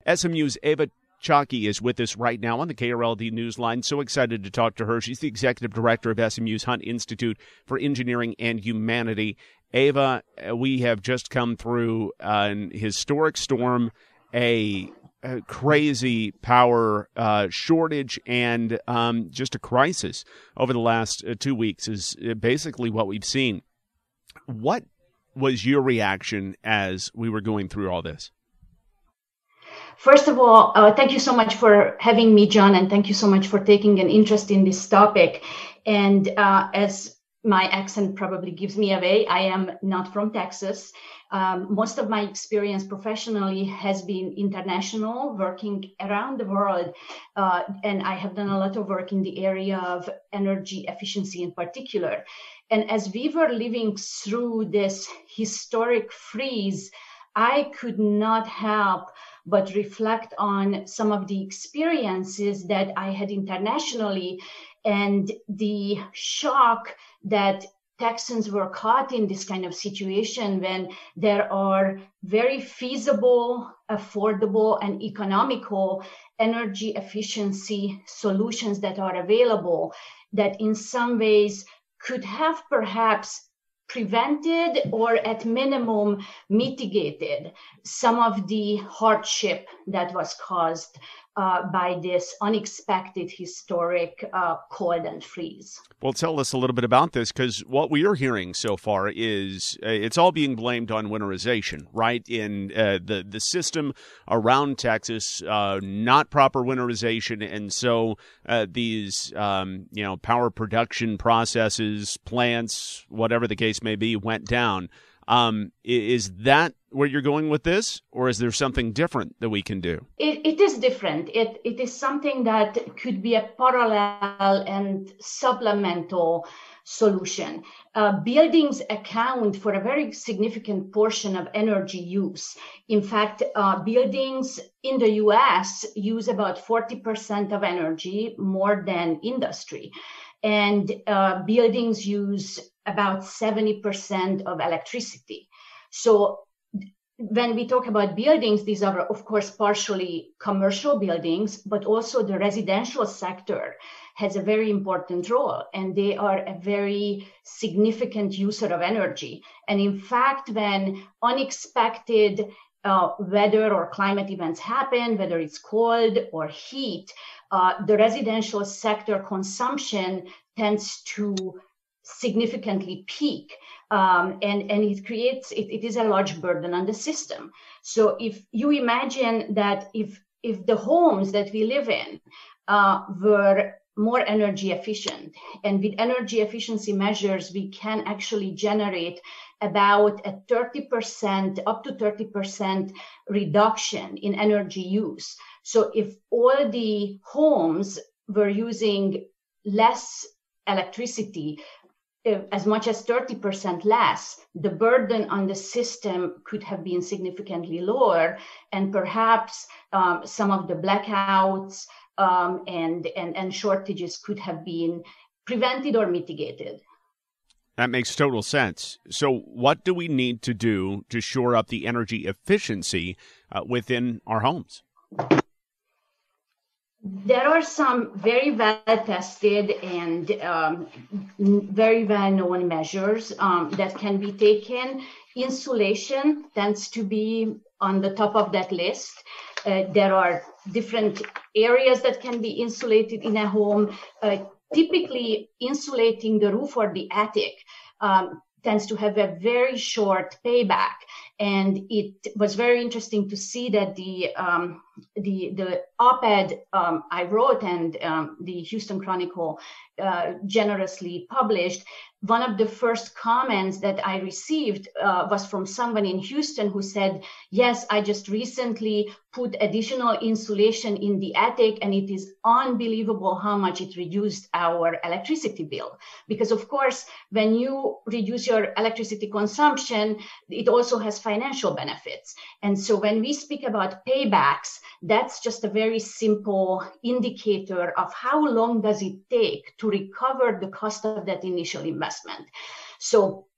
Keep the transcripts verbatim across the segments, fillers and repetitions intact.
S M U's Eva Chalky is with us right now on the K R L D Newsline. So excited to talk to her. She's the executive director of S M U's Hunt Institute for Engineering and Humanity. Eva, we have just come through an historic storm, a, a crazy power uh, shortage, and um, just a crisis over the last uh, two weeks is basically what we've seen. What was your reaction as we were going through all this? First of all, uh, thank you so much for having me, John, and thank you so much for taking an interest in this topic. And uh, as my accent probably gives me away, I am not from Texas. Um, most of my experience professionally has been international, working around the world, uh, and I have done a lot of work in the area of energy efficiency in particular. And as we were living through this historic freeze, I could not help but reflect on some of the experiences that I had internationally and the shock that Texans were caught in this kind of situation when there are very feasible, affordable, and economical energy efficiency solutions that are available that in some ways could have perhaps prevented or at minimum mitigated some of the hardship that was caused uh, by this unexpected historic uh, cold and freeze. Well, tell us a little bit about this, because what we are hearing so far is uh, it's all being blamed on winterization, right? In uh, the, the system around Texas, uh, not proper winterization. And so uh, these, um, you know, power production processes, plants, whatever the case may be, went down. Um, is that where you're going with this, or is there something different that we can do? It, it is different. It, it is something that could be a parallel and supplemental solution. Uh, buildings account for a very significant portion of energy use. In fact, uh, buildings in the U S use about forty percent of energy more than industry. And uh, buildings use about seventy percent of electricity. So when we talk about buildings, these are, of course, partially commercial buildings, but also the residential sector has a very important role, and they are a very significant user of energy. And in fact, when unexpected uh, weather or climate events happen, whether it's cold or heat, uh, the residential sector consumption tends to significantly peak, um, and, and it creates, it, it is a large burden on the system. So if you imagine that if, if the homes that we live in uh, were more energy efficient, and with energy efficiency measures, we can actually generate about a thirty percent, up to thirty percent reduction in energy use. So if all the homes were using less electricity, as much as thirty percent less, the burden on the system could have been significantly lower, and perhaps um, some of the blackouts um, and, and, and shortages could have been prevented or mitigated. That makes total sense. So what do we need to do to shore up the energy efficiency uh, within our homes? There are some very well-tested and um, very well-known measures um, that can be taken. Insulation tends to be on the top of that list. Uh, there are different areas that can be insulated in a home. Uh, typically, insulating the roof or the attic um, tends to have a very short payback. And it was very interesting to see that the um, the the op-ed um, I wrote and um, the Houston Chronicle uh, generously published, one of the first comments that I received uh, was from someone in Houston who said, yes, I just recently put additional insulation in the attic, and it is unbelievable how much it reduced our electricity bill. Because, of course, when you reduce your electricity consumption, it also has financial benefits. And so when we speak about paybacks, that's just a very simple indicator of how long does it take to recover the cost of that initial investment. So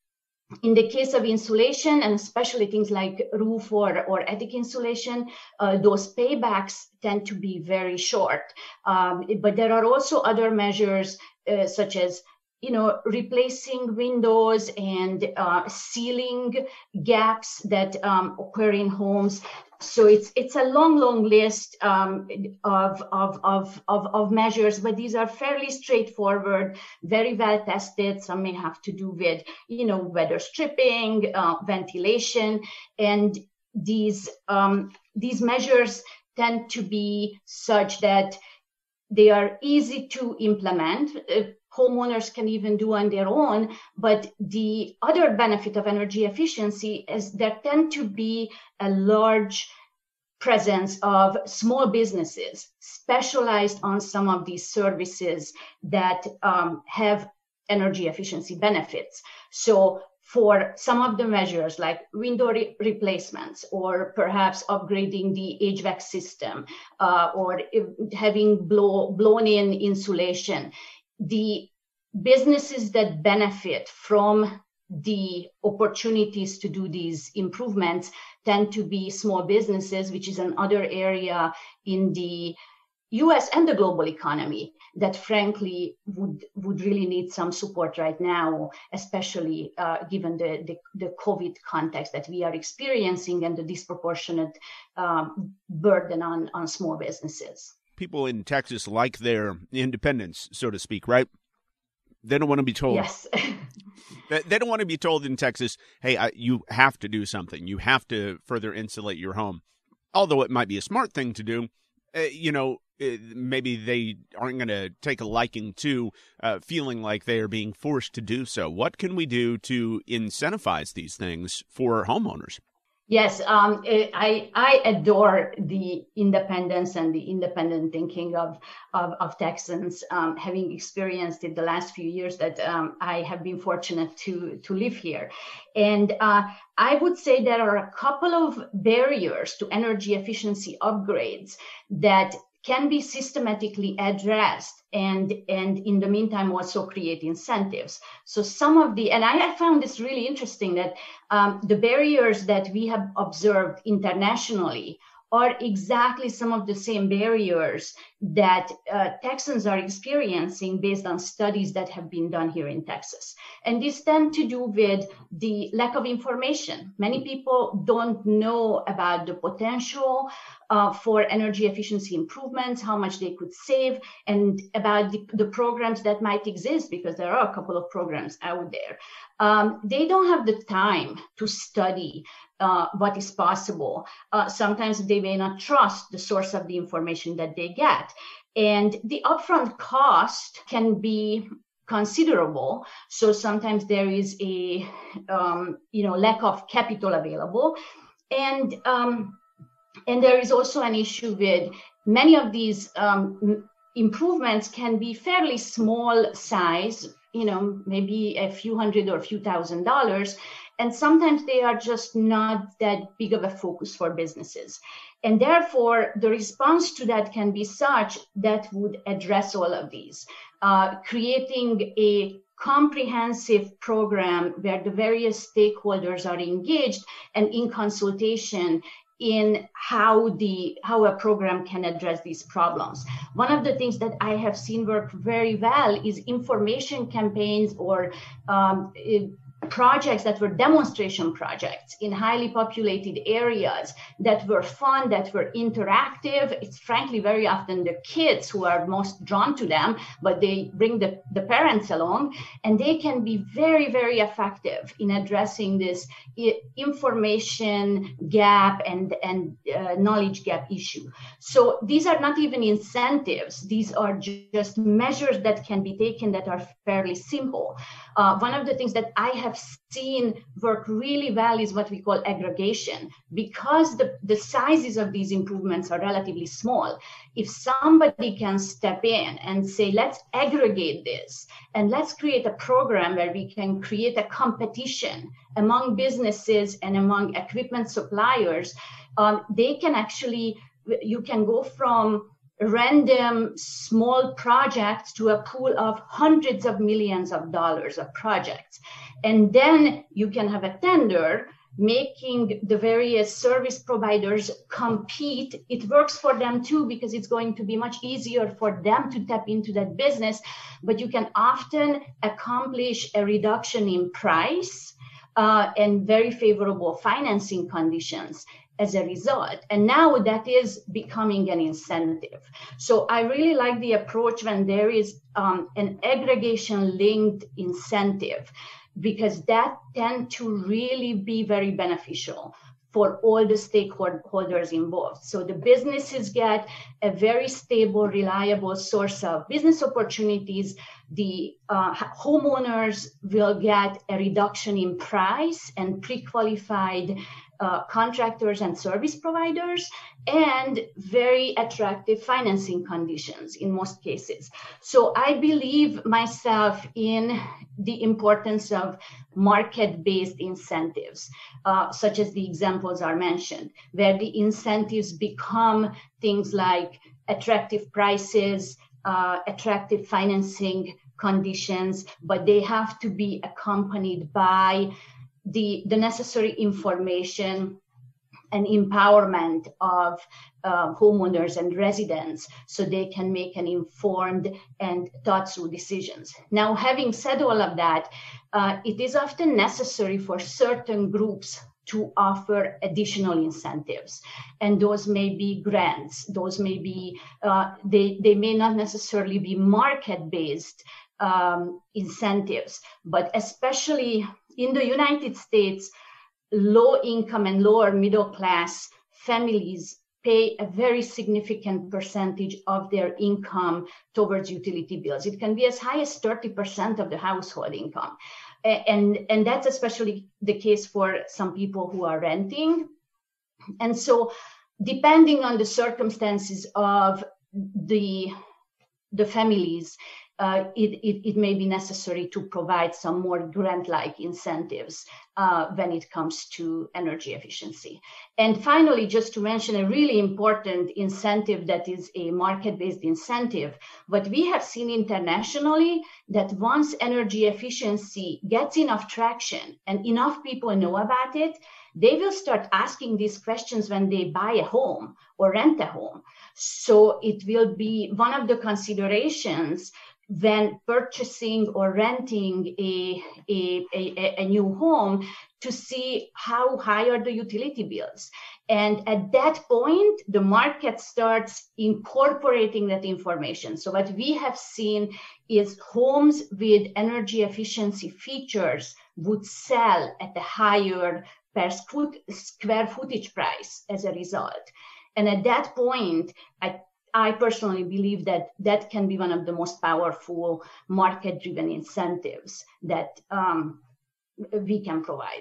In the case of insulation, and especially things like roof or, or attic insulation, uh, those paybacks tend to be very short. Um, but there are also other measures uh, such as you know, replacing windows and uh, sealing gaps that um, occur in homes. So it's it's a long, long list um, of, of, of, of, of measures, but these are fairly straightforward, very well tested. Some may have to do with, you know, weather stripping, uh, ventilation, and these um, these measures tend to be such that they are easy to implement. Uh, homeowners can even do on their own, but the other benefit of energy efficiency is there tend to be a large presence of small businesses specialized on some of these services that um, have energy efficiency benefits. So for some of the measures like window re- replacements or perhaps upgrading the H V A C system uh, or having blow, blown in insulation, the businesses that benefit from the opportunities to do these improvements tend to be small businesses, which is another area in the U S and the global economy that frankly would would really need some support right now, especially uh, given the, the, the COVID context that we are experiencing and the disproportionate um, burden on, on small businesses. People in Texas like their independence, so to speak, right? They don't want to be told. Yes. They don't want to be told in Texas, hey, I, you have to do something. You have to further insulate your home. Although it might be a smart thing to do, uh, you know, uh, maybe they aren't going to take a liking to uh, feeling like they are being forced to do so. What can we do to incentivize these things for homeowners? Yes, um, I I adore the independence and the independent thinking of of, of Texans. Um, having experienced it the last few years that um, I have been fortunate to to live here, and uh, I would say there are a couple of barriers to energy efficiency upgrades that can be systematically addressed and, and in the meantime also create incentives. So some of the, and I, I found this really interesting that um, the barriers that we have observed internationally are exactly some of the same barriers that uh, Texans are experiencing based on studies that have been done here in Texas. And these tend to do with the lack of information. Many people don't know about the potential uh, for energy efficiency improvements, how much they could save, and about the, the programs that might exist, because there are a couple of programs out there. Um, they don't have the time to study Uh, what is possible. Uh, sometimes they may not trust the source of the information that they get. And the upfront cost can be considerable. So sometimes there is a, um, you know, lack of capital available. And, um, and there is also an issue with many of these um, improvements can be fairly small size, you know, maybe a few hundred or a few thousand dollars. And sometimes they are just not that big of a focus for businesses. And therefore, the response to that can be such that would address all of these, uh, creating a comprehensive program where the various stakeholders are engaged and in consultation in how the how a program can address these problems. One of the things that I have seen work very well is information campaigns or um, it, projects that were demonstration projects in highly populated areas that were fun, that were interactive. It's frankly very often the kids who are most drawn to them, but they bring the, the parents along, and they can be very, very effective in addressing this information gap and, and uh, knowledge gap issue. So these are not even incentives. These are just measures that can be taken that are fairly simple. Uh, one of the things that I have seen work really well is what we call aggregation. Because the, the sizes of these improvements are relatively small, if somebody can step in and say, let's aggregate this and let's create a program where we can create a competition among businesses and among equipment suppliers, um, they can actually, you can go from random small projects to a pool of hundreds of millions of dollars of projects. And then you can have a tender making the various service providers compete. It works for them too, because it's going to be much easier for them to tap into that business, but you can often accomplish a reduction in price uh, and very favorable financing conditions as a result. And now that is becoming an incentive. So I really like the approach when there is um, an aggregation linked incentive, because that tend to really be very beneficial for all the stakeholders involved. So the businesses get a very stable, reliable source of business opportunities. The uh, homeowners will get a reduction in price and pre-qualified uh, contractors and service providers, and very attractive financing conditions in most cases. So I believe myself in the importance of market-based incentives, uh, such as the examples are mentioned, where the incentives become things like attractive prices, uh, attractive financing conditions, but they have to be accompanied by the, the necessary information and empowerment of uh, homeowners and residents so they can make an informed and thought through decisions. Now, having said all of that, uh, it is often necessary for certain groups to offer additional incentives. And those may be grants, those may be, uh, they, they may not necessarily be market-based um, incentives, but especially in the United States, low income and lower middle class families pay a very significant percentage of their income towards utility bills. It can be as high as thirty percent of the household income. And, and that's especially the case for some people who are renting. And so depending on the circumstances of the, the families, Uh, it, it, it may be necessary to provide some more grant-like incentives uh, when it comes to energy efficiency. And finally, just to mention a really important incentive that is a market-based incentive, what we have seen internationally, that once energy efficiency gets enough traction and enough people know about it, they will start asking these questions when they buy a home or rent a home. So it will be one of the considerations when purchasing or renting a, a, a, a new home, to see how high are the utility bills. And at that point, the market starts incorporating that information. So what we have seen is homes with energy efficiency features would sell at a higher per square footage price as a result. And at that point, I I personally believe that that can be one of the most powerful market-driven incentives that um, we can provide.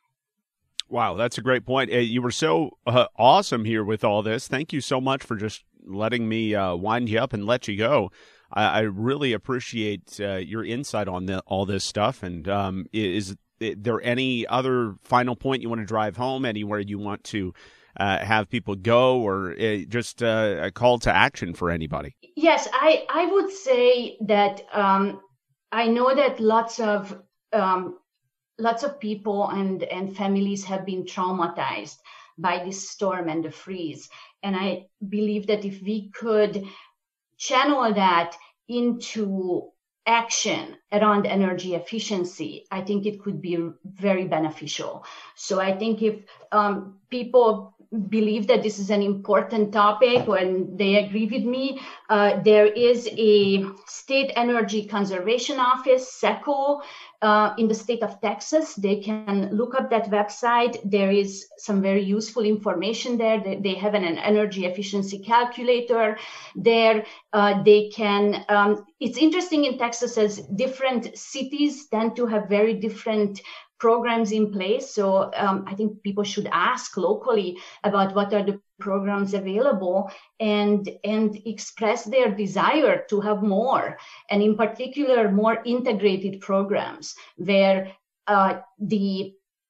Wow, that's a great point. Uh, you were so uh, awesome here with all this. Thank you so much for just letting me uh, wind you up and let you go. I, I really appreciate uh, your insight on the, all this stuff. And um, is, is there any other final point you want to drive home, anywhere you want to Uh, have people go, or uh, just uh, a call to action for anybody? Yes, I, I would say that um, I know that lots of um, lots of people and, and families have been traumatized by this storm and the freeze. And I believe that if we could channel that into action around energy efficiency, I think it could be very beneficial. So I think if um, people believe that this is an important topic and they agree with me, uh, there is a State Energy Conservation Office, SECO, uh, in the state of Texas. They can look up that website. There is some very useful information there. They, they have an, an energy efficiency calculator there. Uh, they can, um, it's interesting in Texas as different cities tend to have very different programs in place. So um, I think people should ask locally about what are the programs available and, and express their desire to have more, and in particular, more integrated programs where uh, the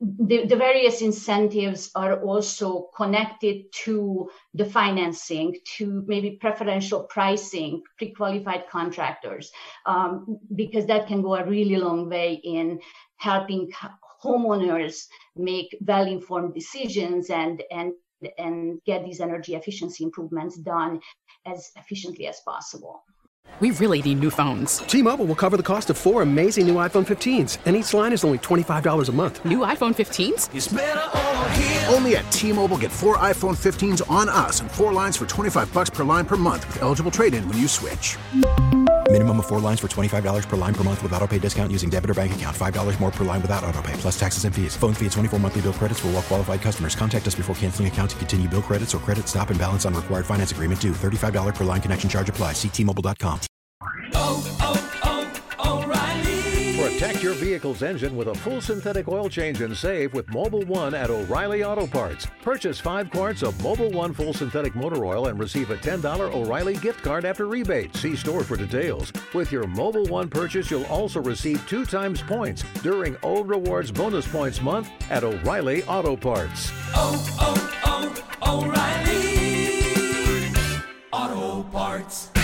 the, the various incentives are also connected to the financing, to maybe preferential pricing, pre-qualified contractors, um, because that can go a really long way in helping homeowners make well-informed decisions and and and get these energy efficiency improvements done as efficiently as possible. We really need new phones. T-Mobile will cover the cost of four amazing new iPhone fifteens, and each line is only twenty-five dollars a month. New iPhone fifteens? It's better over here. Only at T-Mobile, get four iPhone fifteens on us and four lines for twenty-five bucks per line per month with eligible trade-in when you switch. Minimum of four lines for twenty-five dollars per line per month with auto-pay discount using debit or bank account. five dollars more per line without auto-pay, plus taxes and fees. Phone fee at twenty-four monthly bill credits for well-qualified customers. Contact us before canceling account to continue bill credits or credit stop and balance on required finance agreement due. thirty-five dollars per line connection charge applies. See T Mobile dot com. Oh, oh, oh, O'Reilly. Protect your vehicle's engine with a full synthetic oil change and save with Mobil one at O'Reilly Auto Parts. Purchase five quarts of Mobil one full synthetic motor oil and receive a ten dollars O'Reilly gift card after rebate. See store for details. With your Mobil one purchase, you'll also receive two times points during O Rewards Bonus Points Month at O'Reilly Auto Parts. Oh, oh, oh, O'Reilly Auto Parts.